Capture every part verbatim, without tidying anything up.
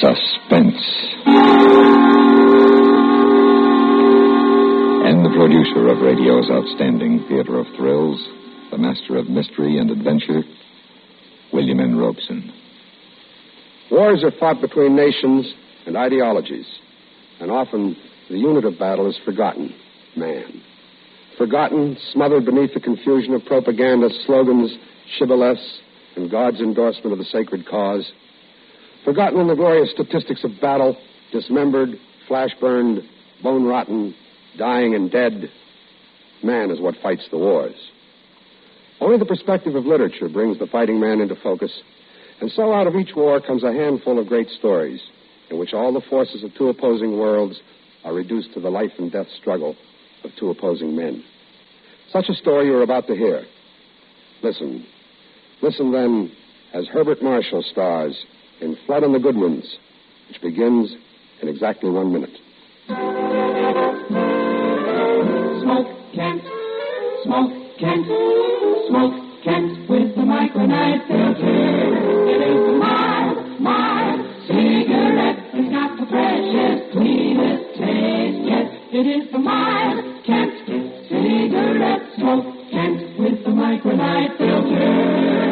Suspense. And the producer of radio's outstanding theater of thrills, the master of mystery and adventure, William N. Robeson. Wars are fought between nations and ideologies, and often the unit of battle is forgotten, man. Forgotten, smothered beneath the confusion of propaganda, slogans, shibboleths, and God's endorsement of the sacred cause. Forgotten in the glorious statistics of battle, dismembered, flash-burned, bone-rotten, dying and dead. Man is what fights the wars. Only the perspective of literature brings the fighting man into focus, and so out of each war comes a handful of great stories in which all the forces of two opposing worlds are reduced to the life and death struggle of two opposing men. Such a story you're about to hear. Listen. Listen, then, as Herbert Marshall stars in Flood on the Goodwins, which begins in exactly one minute. Smoke Kent, smoke Kent, smoke Kent with the micronite filter. It is the mild, mild cigarette. It's got the freshest, cleanest taste. Yes, it is the mild Kent cigarette. Smoke Kent with the micronite filter.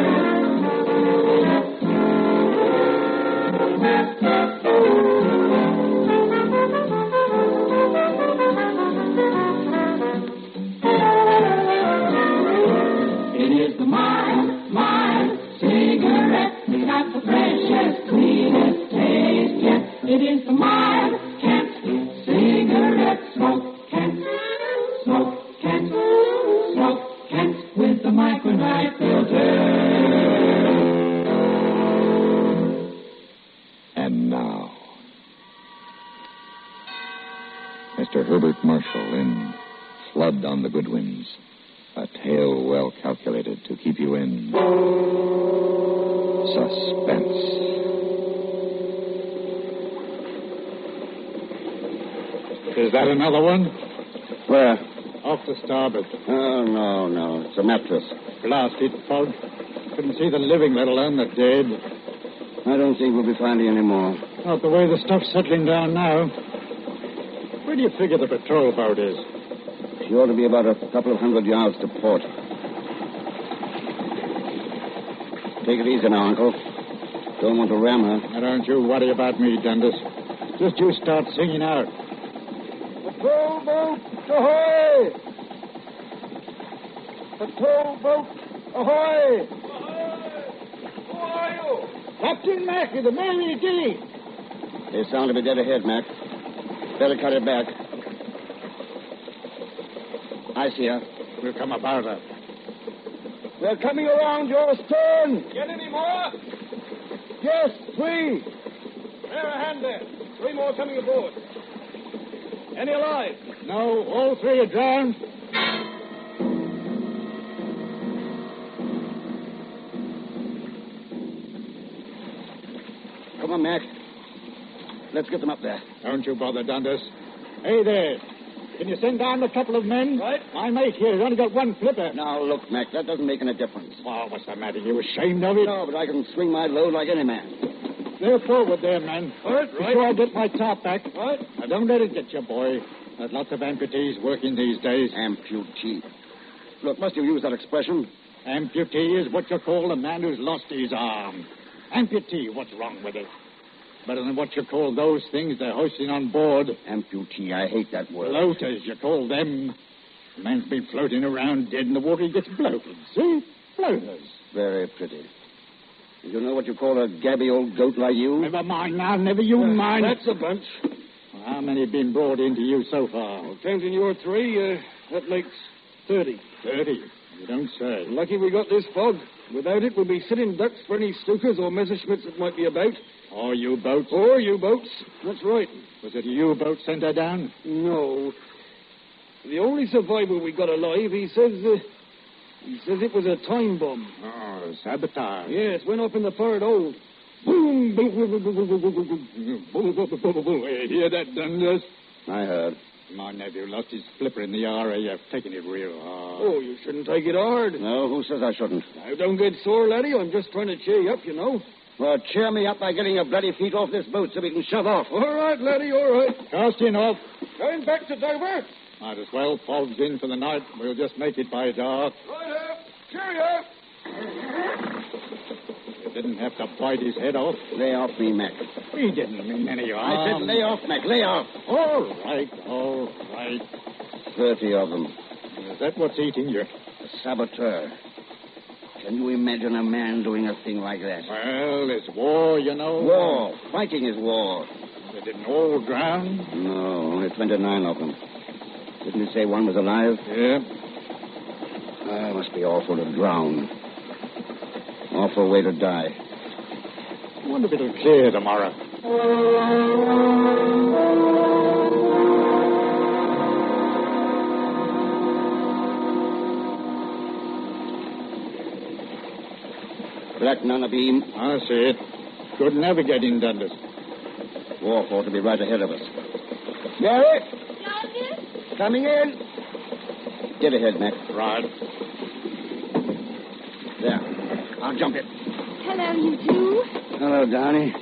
It is the mild Kent cigarette. Smoke Kent, smoke Kent, smoke Kent with the micronite filter. And now, Mister Herbert Marshall in Flood on the Goodwins, a tale well calculated to keep you in suspense. Is that another one? Where? Off the starboard. Oh, no, no. It's a mattress. Blasted fog. Couldn't see the living, let alone the dead. I don't think we'll be finding any more. Not the way the stuff's settling down now. Where do you figure the patrol boat is? She ought to be about a couple of hundred yards to port. Take it easy now, Uncle. Don't want to ram her. Now, don't you worry about me, Dundas. Just you start singing out. Patrol boat, ahoy! Patrol boat, ahoy! Who are you? Captain Mack of the Mary Gilly. They sound to be dead ahead, Mac. Better cut it back. I see her. We'll come about her. They're coming around your stern. Get any more? Yes, three. Bear a hand there. Three more coming aboard. Any alive? No, all three are drowned. Come on, Mac. Let's get them up there. Don't you bother, Dundas. Hey there. Can you send down a couple of men? Right. My mate here has only got one flipper. Now, look, Mac, that doesn't make any difference. Oh, what's the matter? You ashamed of it? No, but I can swing my load like any man. They're forward there, man. All right, Be right. sure I get my top back. Right. Now, don't let it get you, boy. There's lots of amputees working these days. Amputee. Look, must you use that expression? Amputee is what you call a man who's lost his arm. Amputee, what's wrong with it? Better than what you call those things they're hoisting on board. Amputee, I hate that word. Floaters, you call them. A man's been floating around dead in the water, he gets bloated. See? Floaters. Very pretty. You know what you call a gabby old goat like you? Never mind now, never you mind. That's a bunch. How many been brought into you so far? Well, counting your three, uh, that makes thirty. Thirty. You don't say. Lucky we got this fog. Without it, we'll be sitting ducks for any Stukas or Messerschmitts that might be about. Or U-boats. Or U-boats. That's right. Was it a U-boat sent her down? No. The only survivor we got alive, he says, uh, he says it was a time bomb. Oh, sabotage. Yes, went off in the forward hold. Boom, boom, boom, boom, boom, boom, boom, boom, boom, boom, boom, boom, boom, boom. You hear that, Dundas? I heard. My nephew lost his flipper in the R A F, taking it real hard. Oh, you shouldn't take it hard. No, who says I shouldn't? Now, don't get sore, laddie. I'm just trying to cheer you up, you know. Well, cheer me up by getting your bloody feet off this boat so we can shove off. All right, laddie, all right. Casting off. Going back to Dover. Might as well. Fog's in for the night. We'll just make it by dark. Right, cheerio. You didn't have to bite his head off. Lay off me, Mac. We didn't mean any harm. I said lay off, Mac. Lay off. All right, all right. Thirty of them. Is that what's eating you? A saboteur. Can you imagine a man doing a thing like that? Well, it's war, you know. War. Fighting is war. They didn't all drown. No, only twenty-nine of them. Didn't you say one was alive? Yeah. Ah, it must be awful to drown. Awful way to die. I wonder if it'll clear tomorrow. Black Nana beam. I see it. Good navigating, Dundas. Wharf ought to be right ahead of us. Mary! Coming in. Get ahead, Mac. Right. There. I'll jump it. Hello, you two. Hello, Donnie.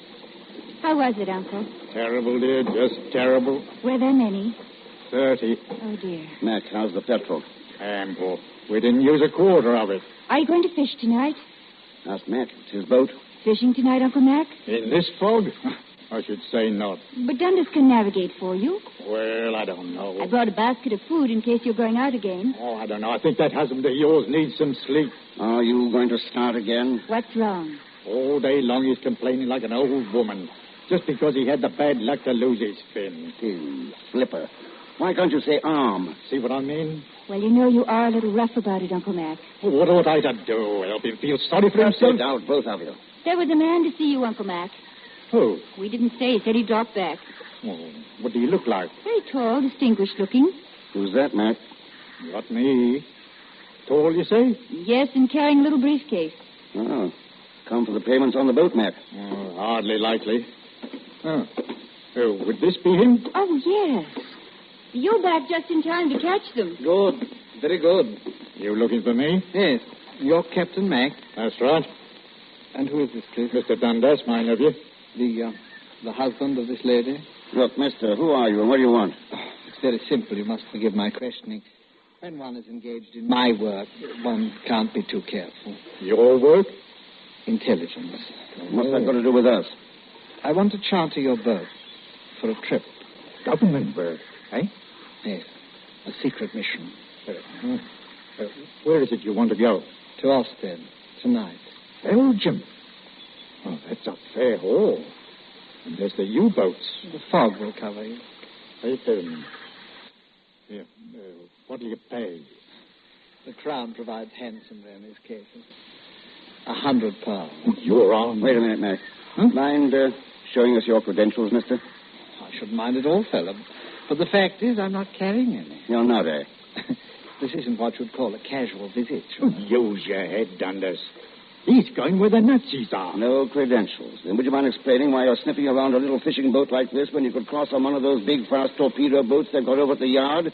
How was it, Uncle? Terrible, dear. Just terrible. Were there many? Thirty. Oh, dear. Mac, how's the petrol? Ample. We didn't use a quarter of it. Are you going to fish tonight? Ask Mac. It's his boat. Fishing tonight, Uncle Mac? In this fog? I should say not. But Dundas can navigate for you. Well, I don't know. I brought a basket of food in case you're going out again. Oh, I don't know. I think that husband of yours needs some sleep. Are you going to start again? What's wrong? All day long he's complaining like an old woman. Just because he had the bad luck to lose his fin. Fin. Flipper. Why can't you say arm? See what I mean? Well, you know you are a little rough about it, Uncle Mac. Well, what ought I to do? Help him feel sorry for himself? Sit down, both of you. There was a man to see you, Uncle Mac. Who? We didn't say. He said he dropped back. Oh, what do you look like? Very tall, distinguished looking. Who's that, Mac? Not me. Tall, you say? Yes, and carrying a little briefcase. Oh. Come for the payments on the boat, Mac. Oh, hardly likely. Oh. Oh, would this be him? Oh, yes. You're back just in time to catch them. Good. Very good. You looking for me? Yes. You're Captain Mac. That's right. And who is this, please? Mister Dundas, my nephew. The, uh, the husband of this lady? Look, mister, who are you and what do you want? Oh, it's very simple. You must forgive my questioning. When one is engaged in my work, one can't be too careful. Your work? Intelligence. What's that got to do with us? I want to charter your boat for a trip. Government work, eh? Yes. A secret mission. Uh, uh, where is it you want to go? To Ostend, tonight. Belgium? Oh, that's a fair haul. And there's the U-boats. The fog will cover you. Hey, um, yeah, uh, what do you pay? The Crown provides handsomely in these cases. A hundred pounds. You're on. Wait a minute, Mac. Huh? Mind uh, showing us your credentials, mister? I shouldn't mind at all, fella. But the fact is, I'm not carrying any. You're not, eh? This isn't what you'd call a casual visit. Use your head, Dundas. He's going where the Nazis are. No credentials. Then would you mind explaining why you're sniffing around a little fishing boat like this when you could cross on one of those big, fast torpedo boats they've got over at the yard?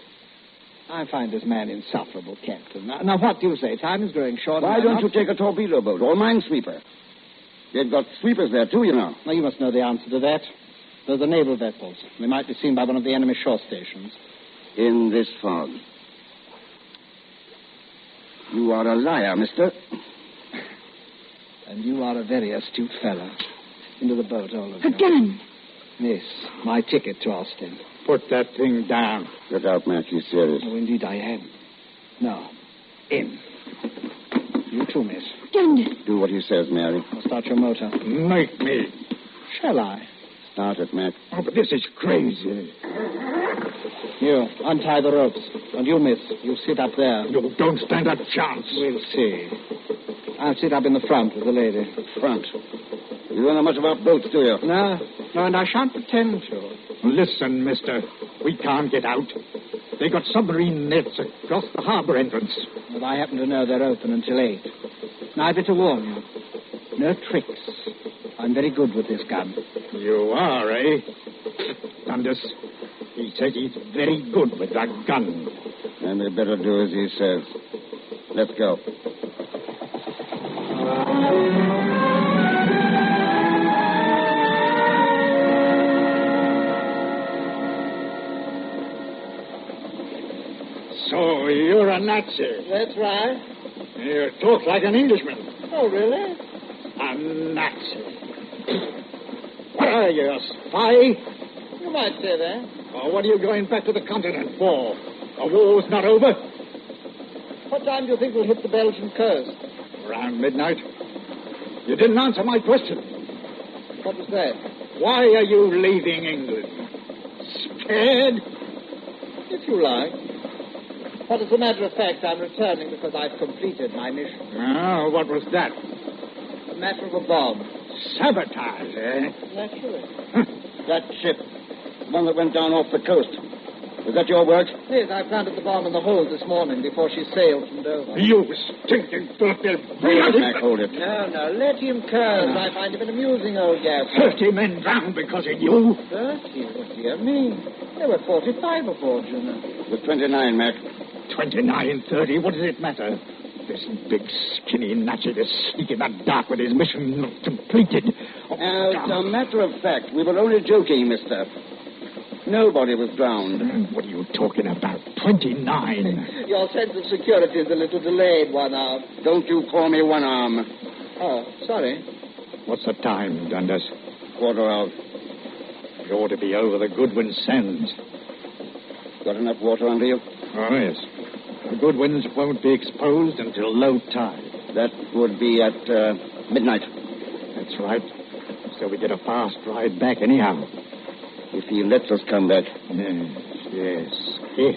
I find this man insufferable, Captain. Now, now what do you say? Time is growing short. Why and don't I'm you not- take a torpedo boat or a minesweeper? They've got sweepers there, too, you know. Now, you must know the answer to that. They're the naval vessels. They might be seen by one of the enemy shore stations. In this fog. You are a liar, mister. And you are a very astute fellow. Into the boat, all of A you. gun. Yes, my ticket to Ostend. Put that thing down. Get out, Mac. He's serious. Oh, indeed I am. No. In. You too, miss. Dundas. Do what he says, Mary. I'll start your motor. Make me. Shall I? Start it, Mac. Oh, but this is crazy. You, untie the ropes. And you, miss, you sit up there. You don't stand a chance. We'll see. I'll sit up in the front with the lady. Front. You don't know much about boats, do you? No, no, and I shan't pretend to. Listen, mister. We can't get out. They got submarine nets across the harbor entrance. But I happen to know they're open until eight. Now, I better warn you. No tricks. I'm very good with this gun. You are, eh? Dundas, He says he's very good with that gun. And we better do as he says. Let's go. So you're a Nazi. That's right. You talk like an Englishman. Oh, really? A Nazi. What are you, a spy? You might say that. Or what are you going back to the continent for? The war's not over. What time do you think we'll hit the Belgian coast? Around midnight. You didn't answer my question. What was that? Why are you leaving England? Scared? If you like. But as a matter of fact, I'm returning because I've completed my mission. Oh, what was that? A matter of a bomb. Sabotage, eh? Naturally. That ship, the one that went down off the coast. Was that your work? Yes, I planted the bomb in the hold this morning before she sailed from Dover. You stinking filthy... Mac, hold it. No, no, let him curse. I find him an amusing old gas. Thirty men drowned because of you. Thirty? What do you mean? There were forty-five aboard, you know. It was twenty-nine, Mac. Twenty-nine, thirty, what does it matter? This big, skinny Nazi to sneak in the dark with his mission not completed. Oh, As a matter of fact, we were only joking, mister. Nobody was drowned. What are you talking about? Twenty-nine. Your sense of security is a little delayed, one arm. Don't you call me one arm. Oh, sorry. What's the time, Dundas? Quarter out. You ought to be over the Goodwin Sands. Got enough water under you? Oh, yes. The Goodwins won't be exposed until low tide. That would be at uh, midnight. That's right. So we get a fast ride back anyhow. If he lets us come back. Yes, yes. If.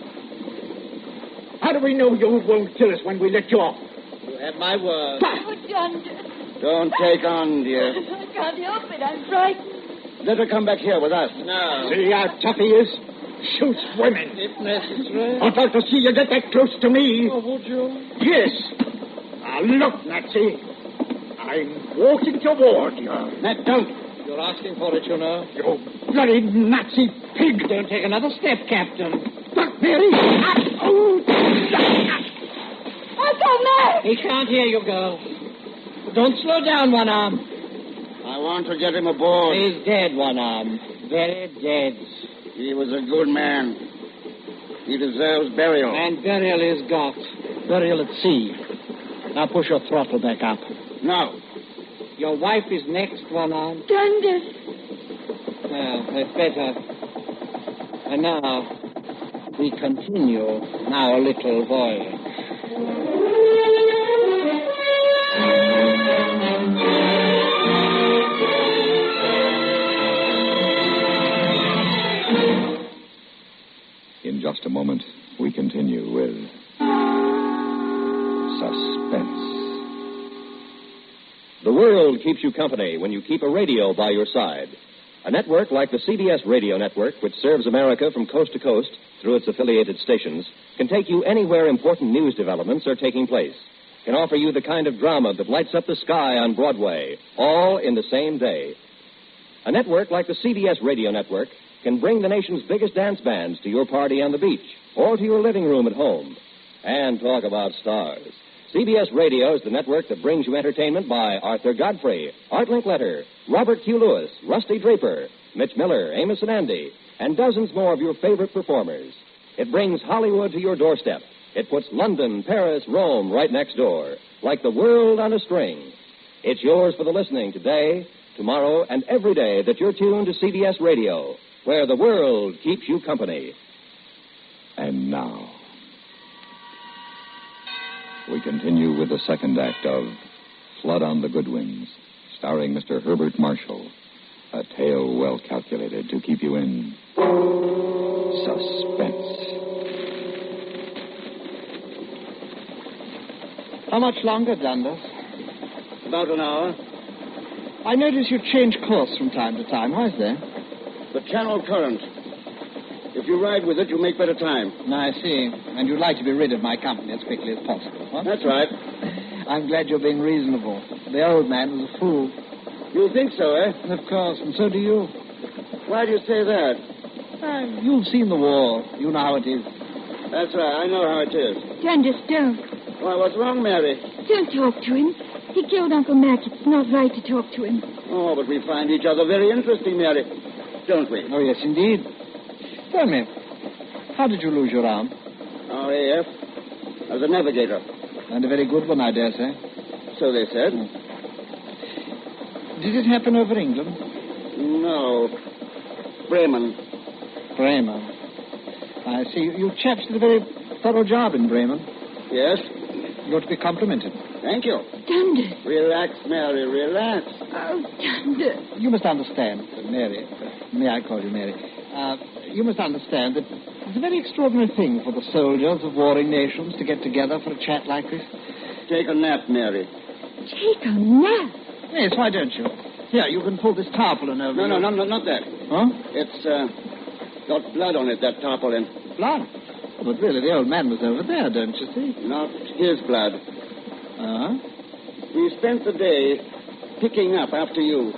How do we know you won't kill us when we let you off? You have my word. Oh, Dundas. Don't take on, dear. I can't help it. I'm frightened. Let her come back here with us. No. See how tough he is? Shoots women. If necessary. I'd like to see you get that close to me. Oh, would you? Yes. Now, look, Nazi. I'm walking toward you. Matt, don't. You're asking for it, you know. You bloody Nazi pig. Don't take another step, Captain. Look, Mary. Oh. I'll go mad. He can't hear you, girl. Don't slow down, one arm. I want to get him aboard. He's dead, one arm. Very dead. He was a good man. He deserves burial. And burial is got. Burial at sea. Now push your throttle back up. No. Your wife is next, one arm. Dundas. Well, that's better. And now, we continue our little voyage. In just a moment, we continue with Suspense. The world keeps you company when you keep a radio by your side. A network like the C B S Radio Network, which serves America from coast to coast through its affiliated stations, can take you anywhere important news developments are taking place, can offer you the kind of drama that lights up the sky on Broadway, all in the same day. A network like the C B S Radio Network can bring the nation's biggest dance bands to your party on the beach or to your living room at home. And talk about stars. C B S Radio is the network that brings you entertainment by Arthur Godfrey, Art Linkletter, Robert Q. Lewis, Rusty Draper, Mitch Miller, Amos and Andy, and dozens more of your favorite performers. It brings Hollywood to your doorstep. It puts London, Paris, Rome right next door, like the world on a string. It's yours for the listening today, tomorrow, and every day that you're tuned to C B S Radio, where the world keeps you company. And now, we continue with the second act of Flood on the Goodwins, starring Mister Herbert Marshall. A tale well calculated to keep you in suspense. How much longer, Dundas? About an hour. I notice you change course from time to time. Why is that? The channel current. If you ride with it, you make better time. I see. And you'd like to be rid of my company as quickly as possible, huh? That's right. I'm glad you're being reasonable. The old man was a fool. You think so, eh? Of course, and so do you. Why do you say that? Uh, you've seen the war. You know how it is. That's right. I know how it is. Dundas, don't. Why, what's wrong, Mary? Don't talk to him. He killed Uncle Mac. It's not right to talk to him. Oh, but we find each other very interesting, Mary. Don't we? Oh, yes, indeed. Tell me, how did you lose your arm? R A F. As a navigator. And a very good one, I dare say. So they said. Did it happen over England? No. Bremen. Bremen. I see. You chaps did a very thorough job in Bremen. Yes? You're to be complimented. Thank you. Dundas. Relax, Mary, relax. Oh, Dundas. You must understand, uh, Mary. Uh, may I call you Mary? Uh, you must understand that it's a very extraordinary thing for the soldiers of warring nations to get together for a chat like this. Take a nap, Mary. Take a nap? Yes, why don't you? Here, you can pull this tarpaulin over. No, no, no, no, not that. Huh? It's, uh, got blood on it, that tarpaulin. Blood? Oh, but really, the old man was over there, don't you see? Not his blood. Uh-huh. We spent the day picking up after you.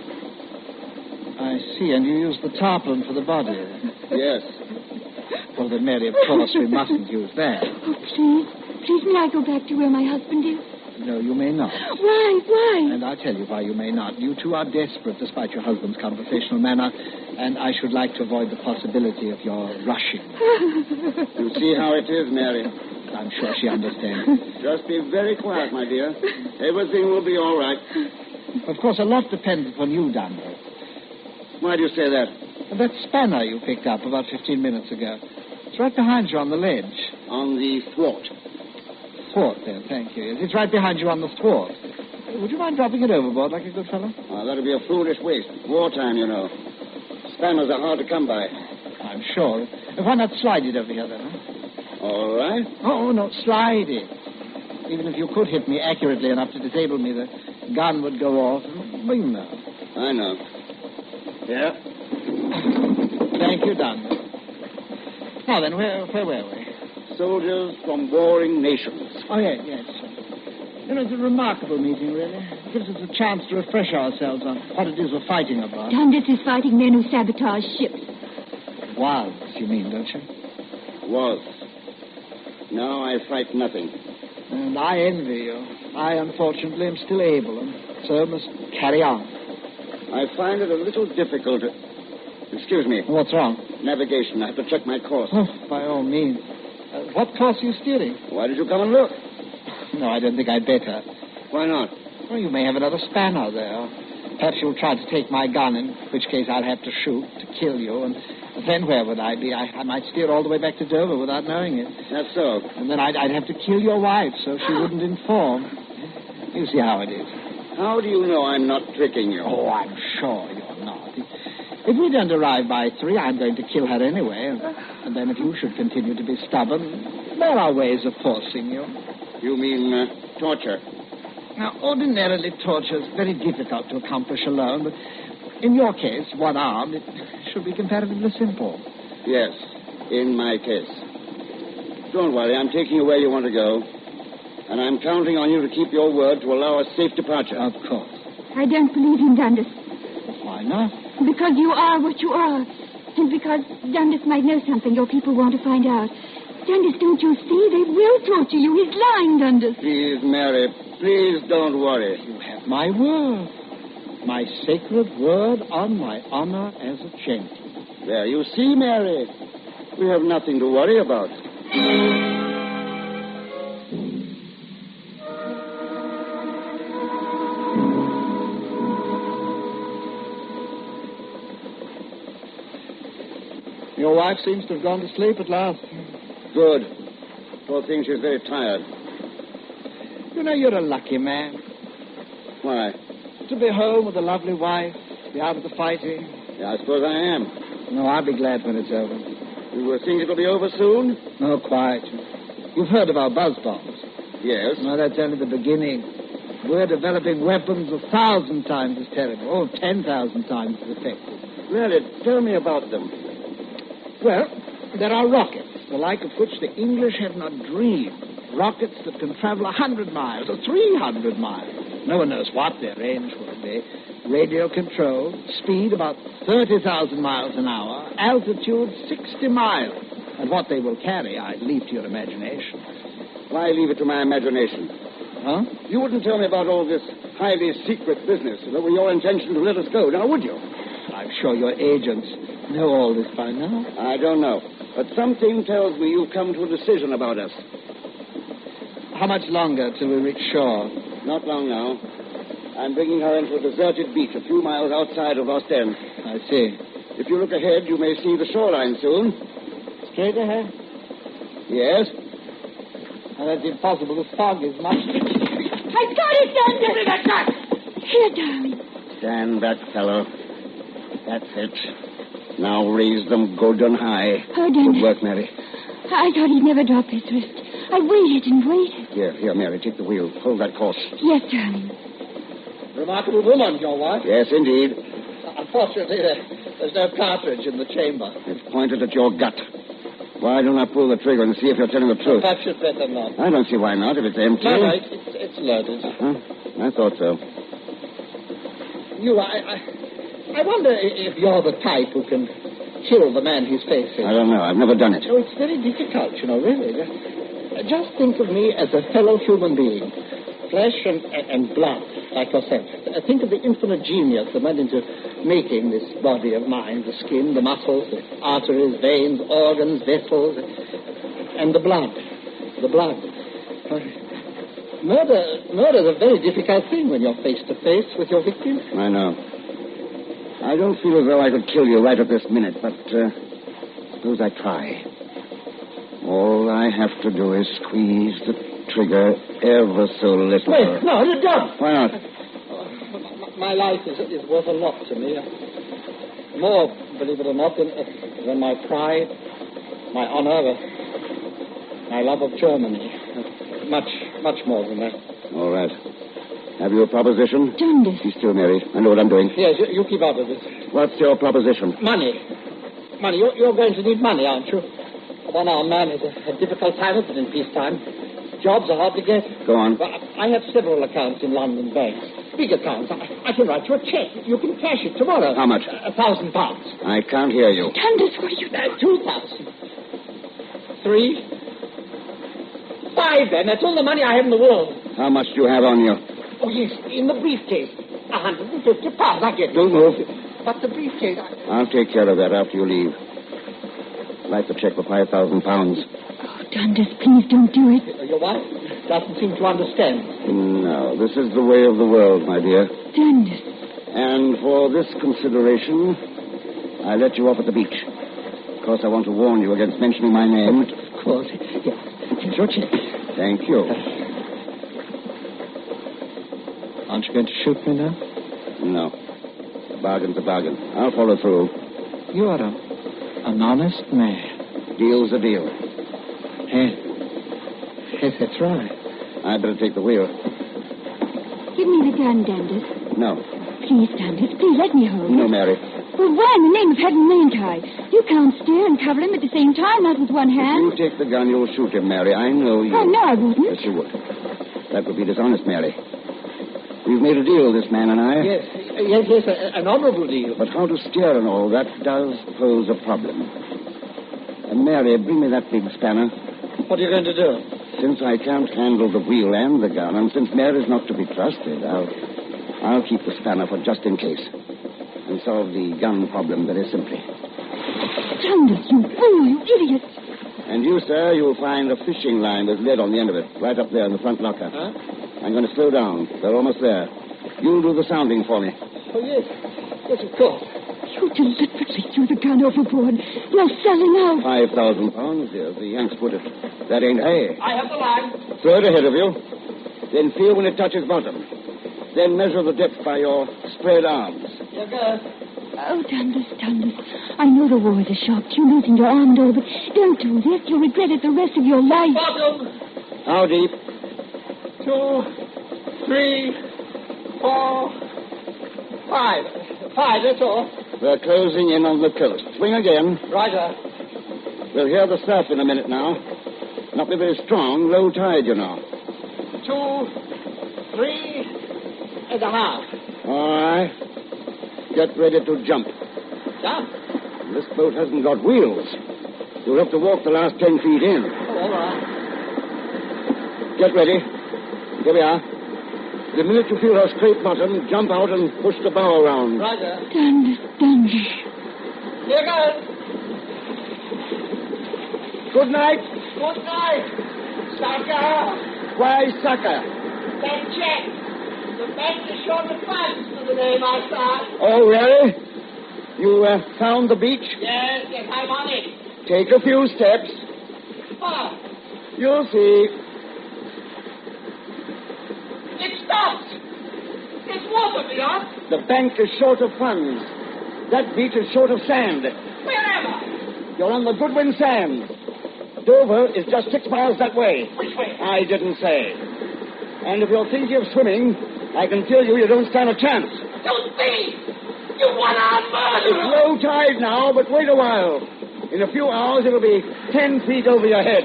I see, and you used the tarpaulin for the body. Yes. Well, then, Mary, of course, we mustn't use that. Oh, please. Please, may I go back to where my husband is? No, you may not. Why? Why? And I'll tell you why you may not. You two are desperate, despite your husband's conversational manner, and I should like to avoid the possibility of your rushing. You see how it is, Mary. I'm sure she understands. Just be very quiet, my dear. Everything will be all right. Of course, a lot depends upon you, Dundas. Why do you say that? That spanner you picked up about fifteen minutes ago. It's right behind you on the ledge. On the thwart. Thwart, there, thank you. It's right behind you on the thwart. Would you mind dropping it overboard like a good fellow? Oh, that'd be a foolish waste. Wartime, you know. Spanners are hard to come by. I'm sure. Why not slide it over here, then, huh? All right. Oh, no, slide it. Even if you could hit me accurately enough to disable me, the gun would go off. Well, you know. I know. Yeah? Thank you, Dundas. Now then, where, where were we? Soldiers from warring nations. Oh, yes, yes. You know, it's a remarkable meeting, really. It gives us a chance to refresh ourselves on what it is we're fighting about. Dundas is fighting men who sabotage ships. Was, you mean, don't you? Was. Now I fight nothing. And I envy you. I, unfortunately, am still able, and so must carry on. I find it a little difficult to... Excuse me. What's wrong? Navigation. I have to check my course. Oh, by all means. Uh, what course are you steering? Why did you come and look? No, I don't think I'd better. Why not? Well, you may have another spanner there. Perhaps you'll try to take my gun, in which case I'll have to shoot to kill you, and then where would I be? I, I might steer all the way back to Dover without knowing it. That's so. And then I'd, I'd have to kill your wife so she wouldn't inform. You see how it is. How do you know I'm not tricking you? Oh, I'm sure you're not. If we don't arrive by three, I'm going to kill her anyway. And then if you should continue to be stubborn, there are ways of forcing you. You mean uh, torture? Now, ordinarily, torture is very difficult to accomplish alone, but in your case, one arm, it should be comparatively simple. Yes, in my case. Don't worry, I'm taking you where you want to go. And I'm counting on you to keep your word to allow a safe departure. Of course. I don't believe him, Dundas. Why not? Because you are what you are. And because Dundas might know something your people want to find out. Dundas, don't you see? They will torture you. He's lying, Dundas. Please, Mary, please don't worry. You have my word. My sacred word on my honor as a gentleman. There, you see, Mary. We have nothing to worry about. Your wife seems to have gone to sleep at last. Good. Poor thing, she's very tired. You know, you're a lucky man. Why? To be home with a lovely wife, be out of the fighting. Yeah, I suppose I am. No, I'll be glad when it's over. You think it'll be over soon? No, quite. You've heard of our buzz bombs. Yes. No, that's only the beginning. We're developing weapons a thousand times as terrible. Oh, ten thousand times as effective. Really? Tell me about them. Well, there are rockets, the like of which the English have not dreamed. Rockets that can travel a hundred miles or three hundred miles. No one knows what their range will be. Radio control, speed about thirty thousand miles an hour, altitude sixty miles. And what they will carry, I leave to your imagination. Why leave it to my imagination? Huh? You wouldn't tell me about all this highly secret business. That were your intention to let us go, now would you? I'm sure your agents know all this by now. I don't know. But something tells me you've come to a decision about us. How much longer till we reach shore? Not long now. I'm bringing her into a deserted beach a few miles outside of Ostend. I see. If you look ahead, you may see the shoreline soon. Straight ahead? Yes. Well, that's impossible. The fog is much... I've got it, Dundas! Here, darling. Stand back, fellow. That's it. Now raise them good and high. Oh, Dundas. Good work, Mary. I thought he'd never drop his wrist. I waited and waited. Here, here, Mary, take the wheel. Hold that course. Yes, darling. Remarkable woman, your wife. Yes, indeed. Unfortunately, there, there's no cartridge in the chamber. It's pointed at your gut. Why don't I pull the trigger and see if you're telling the truth? Perhaps you'd better not. I don't see why not, if it's empty. No, no, it's, it's, it's loaded. Huh? I thought so. You, I, I, I wonder if you're the type who can kill the man he's facing. I don't know. I've never done it. No, it's very difficult, you know, really. Just think of me as a fellow human being. Flesh and, and blood, like yourself. Think of the infinite genius that went into making this body of mine. The skin, the muscles, the arteries, veins, organs, vessels, and the blood. The blood. Murder, murder is a very difficult thing when you're face to face with your victim. I know. I don't feel as though I could kill you right at this minute, but uh, suppose I try. All I have to do is squeeze the trigger ever so little. Wait, no, you don't. Why not? My life is, is worth a lot to me. More, believe it or not, than, than my pride, my honor, my love of Germany. Much, much more than that. All right. Have you a proposition? Dundas. Be still, Mary. I know what I'm doing. Yes, you, you keep out of this. What's your proposition? Money. Money. You're, you're going to need money, aren't you? A one-armed man is a, a difficult time of it in peacetime. Jobs are hard to get. Go on. Well, I have several accounts in London banks. Big accounts. I, I can write you a check. You can cash it tomorrow. How much? A, a thousand pounds. I can't hear you. Dundas, what are you... Uh, two thousand. Three. Five, then. That's all the money I have in the world. How much do you have on you? Oh, yes, in the briefcase. A hundred and fifty pounds. I get it. Don't move. But the briefcase... I... I'll take care of that after you leave. Write the check for five thousand pounds. Oh, Dundas, please don't do it. Your wife doesn't seem to understand. No, this is the way of the world, my dear. Dundas. And for this consideration, I let you off at the beach. Of course, I want to warn you against mentioning my name. Of course. Yes. Here's your check. Thank you. Aren't you going to shoot me now? No. A bargain's a bargain. I'll follow through. You are a, an honest man. Deal's a deal. Yes. Yes, that's right. I'd better take the wheel. Give me the gun, Dundas. No. Please, Dundas, please let me hold No, it. Mary. Well, why in the name of heaven mayn't I? You can't steer and cover him at the same time, not with one If hand. you take the gun, you'll shoot him, Mary. I know you. Oh, no, I wouldn't. Yes, you would. That would be dishonest, Mary. We've made a deal, this man and I. Yes, yes, yes, a, an honorable deal. But how to steer and all, that does pose a problem. And Mary, bring me that big spanner. What are you going to do? Since I can't handle the wheel and the gun, and since Mary's not to be trusted, I'll, I'll keep the spanner for just in case. And solve the gun problem very simply. Dundas, you fool, you idiot. And you, sir, you'll find a fishing line with lead on the end of it, right up there in the front locker. Huh? I'm going to slow down. They're almost there. You'll do the sounding for me. Oh, yes. Yes, of course. You deliberately threw the gun overboard. You're selling out. Five thousand pounds, dear. The Yanks put it. That ain't hay. I have the line. Throw it ahead of you. Then feel when it touches bottom. Then measure the depth by your spread arms. Here goes. Oh, Dundas, Dundas. I know the war is a shock to you losing your arm, though, but don't do this. You'll regret it the rest of your life. Bottom. How deep? Two, three, four, five. Five, that's all. We're closing in on the coast. Swing again. Righto. We'll hear the surf in a minute now. Not be very strong. Low tide, you know. Two, three, and a half. All right. Get ready to jump. Jump? This boat hasn't got wheels. You'll have to walk the last ten feet in. Oh, all right. Get ready. Here we are. The minute you feel her straight bottom, jump out and push the bow around. Roger. Dundas, Dundas. Here goes. Good night. Good night. Sucker. Why, sucker? That check. The bank is short of funds for the name I signed. Oh, really? You uh, found the beach? Yes, yes, I'm on it. Take a few steps. Ah, You'll see. it stopped. It's water beyond. The bank is short of funds. That beach is short of sand. Where am I? You're on the Goodwin Sand. Dover is just six miles that way. Which way? I didn't say. And if you're thinking of swimming, I can tell you you don't stand a chance. Don't be. You one-armed It's murderer. low tide now, but wait a while. In a few hours, it'll be ten feet over your head.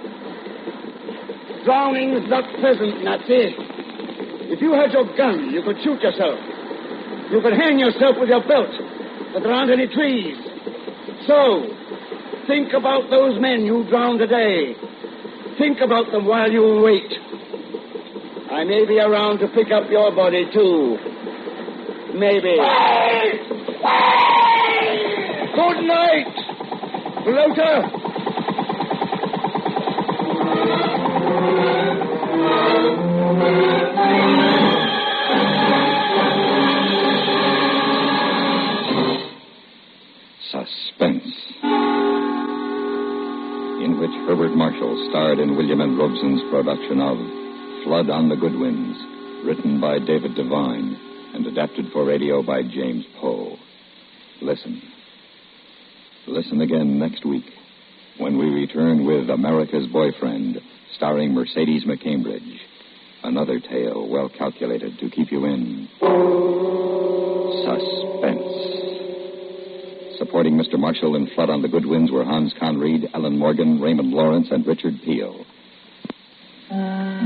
Drowning's not pleasant, Nazi. If you had your gun, you could shoot yourself. You could hang yourself with your belt, but there aren't any trees. So, think about those men you drowned today. Think about them while you wait. I may be around to pick up your body, too. Maybe. Good night, floater. Suspense, in which Herbert Marshall starred in William N. Robeson's production of Flood on the Goodwins, written by David Devine and adapted for radio by James Poe. Listen. Listen again next week when we return with America's Boyfriend, starring Mercedes McCambridge. Another tale well calculated to keep you in suspense. Supporting Mister Marshall in Flood on the Goodwins were Hans Conried, Ellen Morgan, Raymond Lawrence, and Richard Peel.